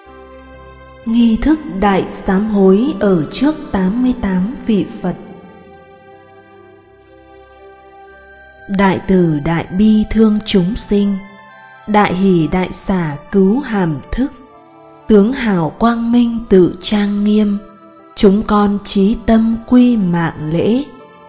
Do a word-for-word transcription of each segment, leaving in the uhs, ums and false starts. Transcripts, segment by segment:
Nghi thức đại sám hối ở trước tám mươi tám vị Phật. Đại từ đại bi thương chúng sinh, đại hỷ đại xả cứu hàm thức, tướng hào quang minh tự trang nghiêm, chúng con chí tâm quy mạng lễ.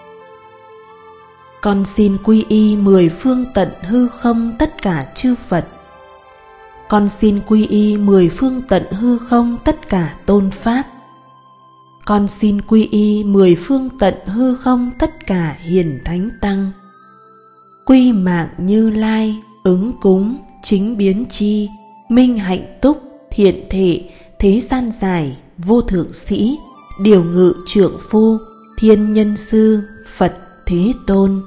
Con xin quy y mười phương tận hư không tất cả chư Phật. Con xin quy y mười phương tận hư không tất cả tôn pháp. Con xin quy y mười phương tận hư không tất cả hiền thánh tăng. Quy mạng Như Lai, ứng cúng, chính biến chi, minh hạnh túc, thiện thể, thế gian giải, vô thượng sĩ, điều ngự trượng phu, thiên nhân sư, Phật Thế Tôn.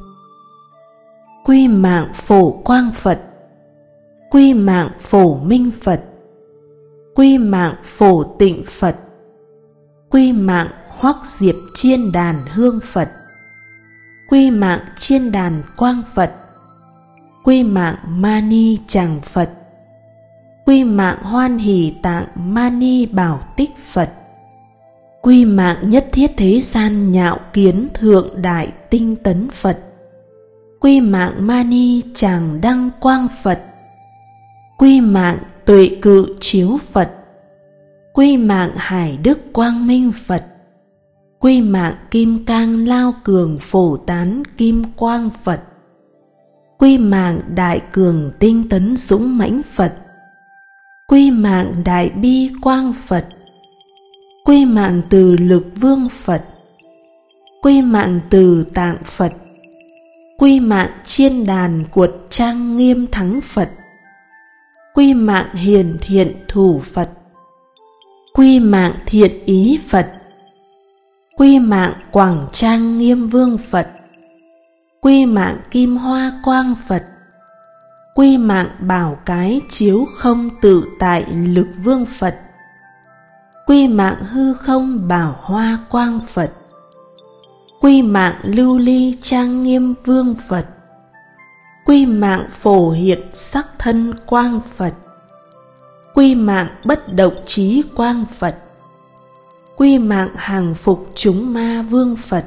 Quy mạng Phổ Quang Phật. Quy mạng Phổ Minh Phật. Quy mạng Phổ Tịnh Phật. Quy mạng Hoắc Diệp Chiên Đàn Hương Phật. Quy mạng Chiên Đàn Quang Phật. Quy mạng Mani Tràng Phật. Quy mạng Hoan Hỷ Tạng Mani Bảo Tích Phật. Quy mạng Nhất Thiết Thế Gian Nhạo Kiến Thượng Đại Tinh Tấn Phật. Quy mạng Mani Tràng Đăng Quang Phật. Quy mạng Tuệ Cự Chiếu Phật. Quy mạng Hải Đức Quang Minh Phật. Quy mạng Kim Cang Lao Cường Phổ Tán Kim Quang Phật. Quy mạng Đại Cường Tinh Tấn Dũng Mãnh Phật. Quy mạng Đại Bi Quang Phật. Quy mạng Từ Lực Vương Phật. Quy mạng Từ Tạng Phật. Quy mạng Chiên Đàn Cuột Trang Nghiêm Thắng Phật. Quy mạng Hiền Thiện Thủ Phật. Quy mạng Thiện Ý Phật. Quy mạng Quảng Trang Nghiêm Vương Phật. Quy mạng Kim Hoa Quang Phật. Quy mạng Bảo Cái Chiếu Không Tự Tại Lực Vương Phật. Quy mạng Hư Không Bảo Hoa Quang Phật. Quy mạng Lưu Ly Trang Nghiêm Vương Phật. Quy mạng Phổ Hiện Sắc Thân Quang Phật. Quy mạng Bất Động Trí Quang Phật. Quy mạng Hàng Phục Chúng Ma Vương Phật.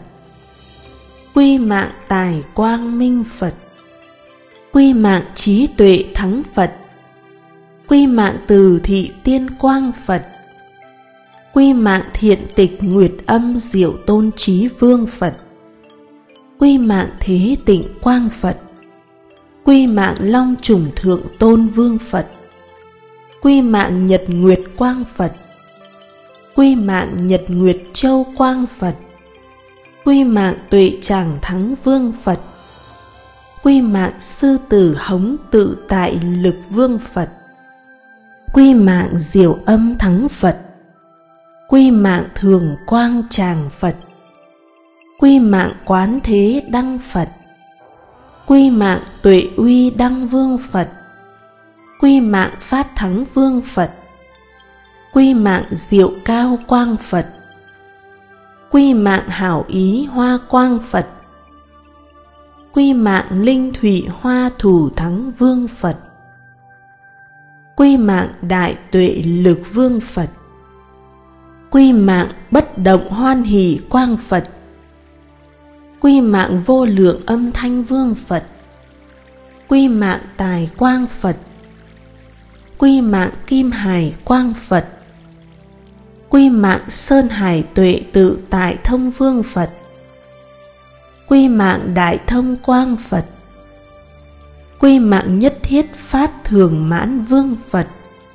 Quy mạng Tài Quang Minh Phật. Quy mạng Trí Tuệ Thắng Phật. Quy mạng Từ Thị Tiên Quang Phật. Quy mạng Thiện Tịch Nguyệt Âm Diệu Tôn Trí Vương Phật. Quy mạng Thế Tịnh Quang Phật. Quy mạng Long Trùng Thượng Tôn Vương Phật. Quy mạng Nhật Nguyệt Quang Phật. Quy mạng Nhật Nguyệt Châu Quang Phật. Quy mạng Tuệ Tràng Thắng Vương Phật. Quy mạng Sư Tử Hống Tự Tại Lực Vương Phật. Quy mạng Diệu Âm Thắng Phật. Quy mạng Thường Quang Tràng Phật. Quy mạng Quán Thế Đăng Phật. Quy mạng Tuệ Uy Đăng Vương Phật. Quy mạng Pháp Thắng Vương Phật. Quy mạng Diệu Cao Quang Phật. Quy mạng Hảo Ý Hoa Quang Phật. Quy mạng Linh Thủy Hoa Thủ Thắng Vương Phật. Quy mạng Đại Tuệ Lực Vương Phật. Quy mạng Bất Động Hoan Hỷ Quang Phật. Quy mạng Vô Lượng Âm Thanh Vương Phật. Quy mạng Tài Quang Phật. Quy mạng Kim Hải Quang Phật. Quy mạng Sơn Hải Tuệ Tự Tại Thông Vương Phật. Quy mạng Đại Thông Quang Phật. Quy mạng Nhất Thiết Pháp Thường Mãn Vương Phật.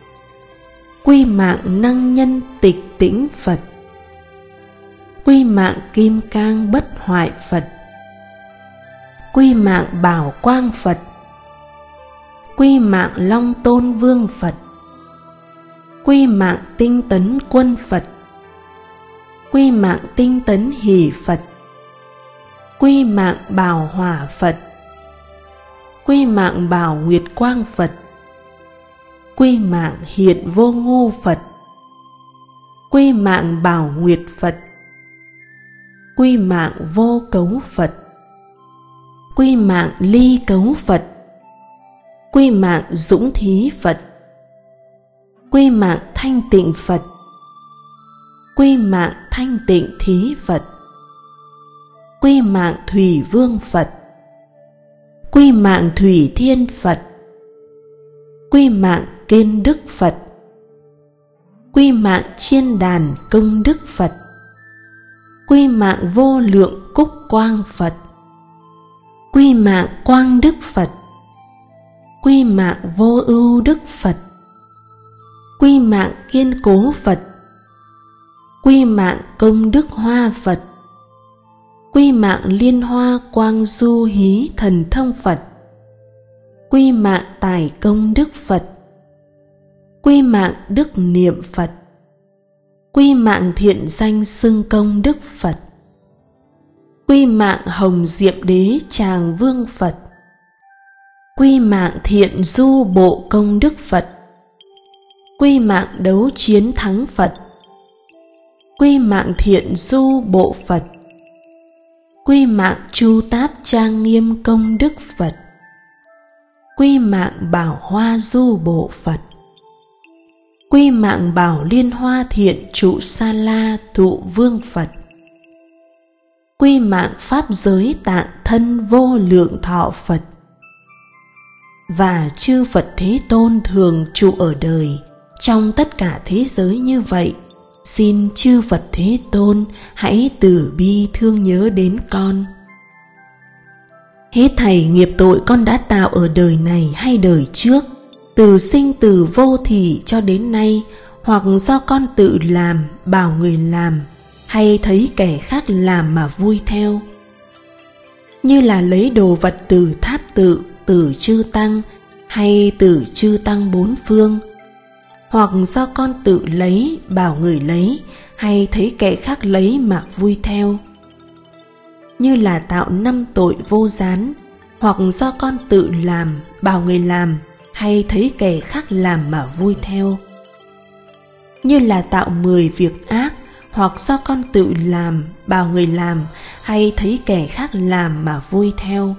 Quy mạng Năng Nhân Tịch Tĩnh Phật. Quy mạng Kim Cang Bất Hoại Phật. Quy mạng Bảo Quang Phật. Quy mạng Long Tôn Vương Phật. Quy mạng Tinh Tấn Quân Phật. Quy mạng Tinh Tấn Hỷ Phật. Quy mạng Bảo Hỏa Phật. Quy mạng Bảo Nguyệt Quang Phật. Quy mạng Hiện Vô Ngu Phật. Quy mạng Bảo Nguyệt Phật. Quy mạng Vô Cấu Phật. Quy mạng Ly Cấu Phật. Quy mạng Dũng Thí Phật. Quy Quy mạng thanh tịnh Phật. Quy mạng thanh tịnh thí Phật. Quy mạng Thủy Vương Phật. Quy mạng Thủy Thiên Phật. Quy mạng Kiên Đức Phật. Quy mạng Chiên Đàn Công Đức Phật. Quy mạng Vô Lượng Cúc Quang Phật. Quy mạng Quang Đức Phật. Quy mạng Vô Ưu Đức Phật. Quy mạng Kiên Cố Phật. Quy mạng Công Đức Hoa Phật. Quy mạng Liên Hoa Quang Du Hí Thần Thông Phật. Quy mạng Tài Công Đức Phật. Quy mạng Đức Niệm Phật. Quy mạng Thiện Danh Xưng Công Đức Phật. Quy mạng Hồng Diệm Đế Tràng Vương Phật. Quy mạng Thiện Du Bộ Công Đức Phật. Quy mạng Đấu Chiến Thắng Phật. Quy mạng Thiện Du Bộ Phật. Quy mạng Chu Táp Trang Nghiêm Công Đức Phật. Quy mạng Bảo Hoa Du Bộ Phật. Quy mạng Bảo Liên Hoa Thiện Trụ Sa La Thụ Vương Phật. Quy mạng Pháp Giới Tạng Thân Vô Lượng Thọ Phật. Và chư Phật Thế Tôn thường trụ ở đời trong tất cả thế giới như vậy, xin chư Phật Thế Tôn hãy từ bi thương nhớ đến con. Hết thảy nghiệp tội con đã tạo ở đời này hay đời trước, từ sinh từ vô thỉ cho đến nay, hoặc do con tự làm, bảo người làm, hay thấy kẻ khác làm mà vui theo, như là lấy đồ vật từ tháp tự, từ chư tăng, hay từ chư tăng bốn phương, hoặc do con tự lấy, bảo người lấy, hay thấy kẻ khác lấy mà vui theo, như là tạo năm tội vô gián, hoặc do con tự làm, bảo người làm, hay thấy kẻ khác làm mà vui theo, như là tạo mười việc ác, hoặc do con tự làm, bảo người làm, hay thấy kẻ khác làm mà vui theo.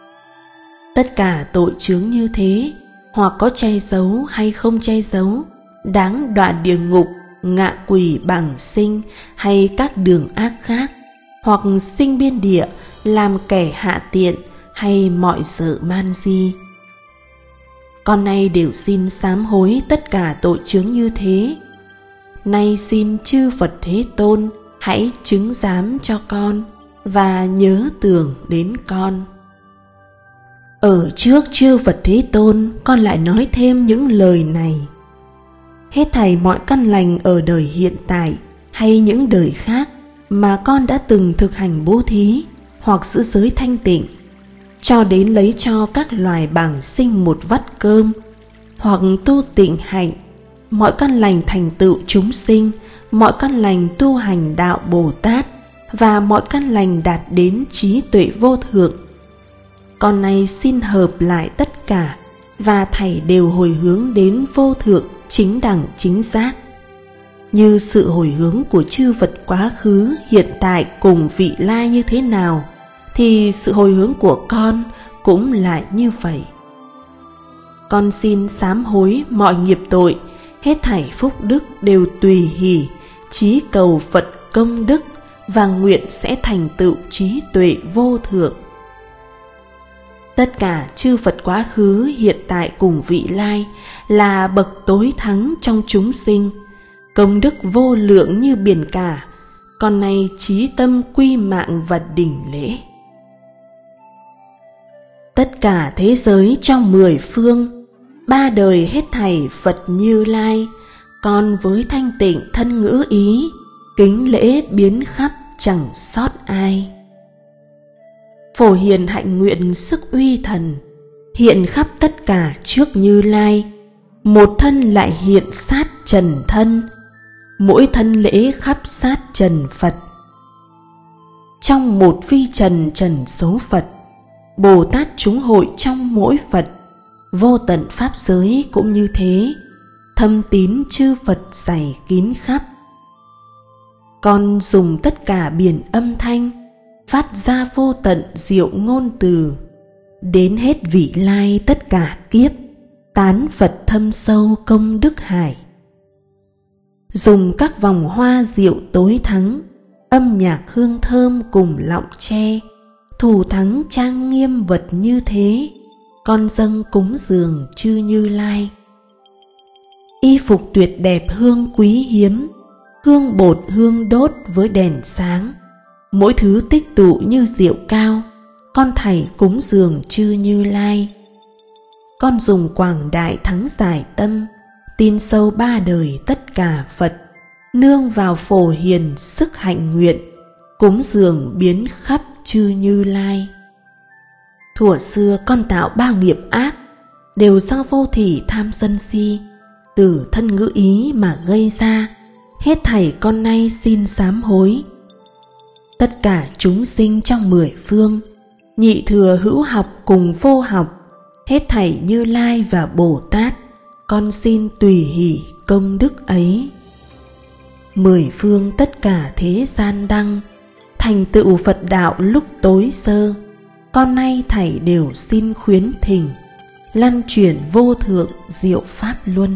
Tất cả tội chướng như thế, hoặc có che giấu hay không che giấu, đáng đọa địa ngục, ngạ quỷ bảng sinh, hay các đường ác khác, hoặc sinh biên địa, làm kẻ hạ tiện, hay mọi sự man di. Con nay đều xin sám hối tất cả tội chướng như thế. Nay xin chư Phật Thế Tôn hãy chứng giám cho con và nhớ tưởng đến con. Ở trước chư Phật Thế Tôn, con lại nói thêm những lời này. Hết thảy mọi căn lành ở đời hiện tại hay những đời khác mà con đã từng thực hành bố thí hoặc giữ giới thanh tịnh, cho đến lấy cho các loài bảng sinh một vắt cơm, hoặc tu tịnh hạnh, mọi căn lành thành tựu chúng sinh, mọi căn lành tu hành đạo Bồ Tát, và mọi căn lành đạt đến trí tuệ vô thượng. Con nay xin hợp lại tất cả, và thảy đều hồi hướng đến vô thượng chính đẳng chính giác. Như sự hồi hướng của chư Phật quá khứ, hiện tại cùng vị lai như thế nào, thì sự hồi hướng của con cũng lại như vậy. Con xin sám hối mọi nghiệp tội, hết thảy phúc đức đều tùy hỷ, chí cầu Phật công đức, và nguyện sẽ thành tựu trí tuệ vô thượng. Tất cả chư Phật quá khứ, hiện tại cùng vị lai là bậc tối thắng trong chúng sinh, công đức vô lượng như biển cả. Con nay chí tâm quy mạng và đỉnh lễ. Tất cả thế giới trong mười phương, ba đời hết thảy Phật Như Lai, con với thanh tịnh thân ngữ ý, kính lễ biến khắp chẳng sót ai. Phổ hiền hạnh nguyện sức uy thần, hiện khắp tất cả trước Như Lai, một thân lại hiện sát trần thân, mỗi thân lễ khắp sát trần Phật. Trong một vi trần trần số Phật, Bồ Tát chúng hội trong mỗi Phật, vô tận pháp giới cũng như thế, thâm tín chư Phật dày kín khắp. Con dùng tất cả biển âm thanh, phát ra vô tận diệu ngôn từ, đến hết vị lai tất cả kiếp, tán Phật thâm sâu công đức hải, dùng các vòng hoa rượu tối thắng, âm nhạc hương thơm cùng lọng tre, thủ thắng trang nghiêm vật như thế, con dâng cúng dường chư Như Lai. Y phục tuyệt đẹp hương quý hiếm, hương bột hương đốt với đèn sáng, mỗi thứ tích tụ như rượu cao, con thảy cúng dường chư Như Lai. Con dùng quảng đại thắng giải tâm, tin sâu ba đời tất cả Phật, nương vào phổ hiền sức hạnh nguyện, cúng dường biến khắp chư Như Lai. Thuở xưa con tạo bao nghiệp ác, đều do vô thỉ tham sân si, từ thân ngữ ý mà gây ra, hết thảy con nay xin sám hối. Tất cả chúng sinh trong mười phương, nhị thừa hữu học cùng vô học, hết thảy Như Lai và Bồ Tát, con xin tùy hỷ công đức ấy. Mười phương tất cả thế gian đăng, thành tựu Phật đạo lúc tối sơ, con nay thảy đều xin khuyến thỉnh, lan truyền vô thượng diệu pháp luân.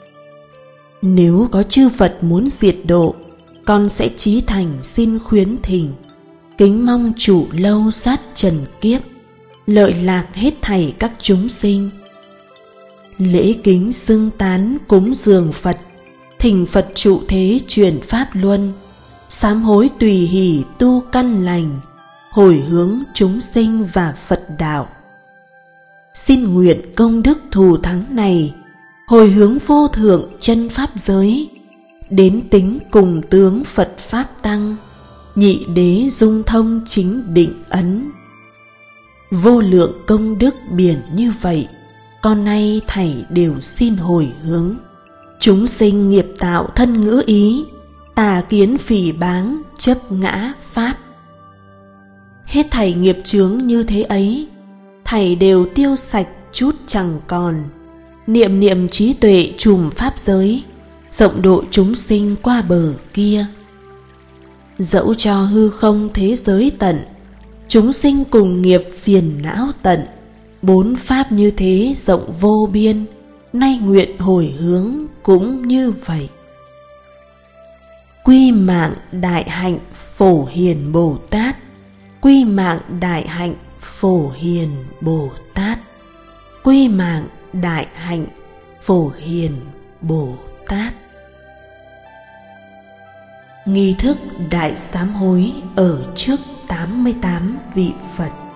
Nếu có chư Phật muốn diệt độ, con sẽ chí thành xin khuyến thỉnh, kính mong chủ lâu sát trần kiếp, lợi lạc hết thảy các chúng sinh. Lễ kính xưng tán cúng dường Phật, thỉnh Phật trụ thế truyền pháp luân, sám hối tùy hỷ tu căn lành, hồi hướng chúng sinh và Phật đạo. Xin nguyện công đức thù thắng này, hồi hướng vô thượng chân pháp giới, đến tính cùng tướng Phật Pháp Tăng, nhị đế dung thông chính định ấn. Vô lượng công đức biển như vậy, con nay thảy đều xin hồi hướng. Chúng sinh nghiệp tạo thân ngữ ý, tà kiến phỉ báng chấp ngã pháp. Hết thảy nghiệp chướng như thế ấy, thảy đều tiêu sạch chút chẳng còn. Niệm niệm trí tuệ trùm pháp giới, rộng độ chúng sinh qua bờ kia. Dẫu cho hư không thế giới tận, chúng sinh cùng nghiệp phiền não tận, bốn pháp như thế rộng vô biên, nay nguyện hồi hướng cũng như vậy. Quy mạng đại hạnh phổ hiền Bồ Tát, quy mạng đại hạnh phổ hiền Bồ Tát, quy mạng đại hạnh phổ hiền Bồ Tát. Nghi thức đại sám hối ở trước tám mươi tám vị Phật.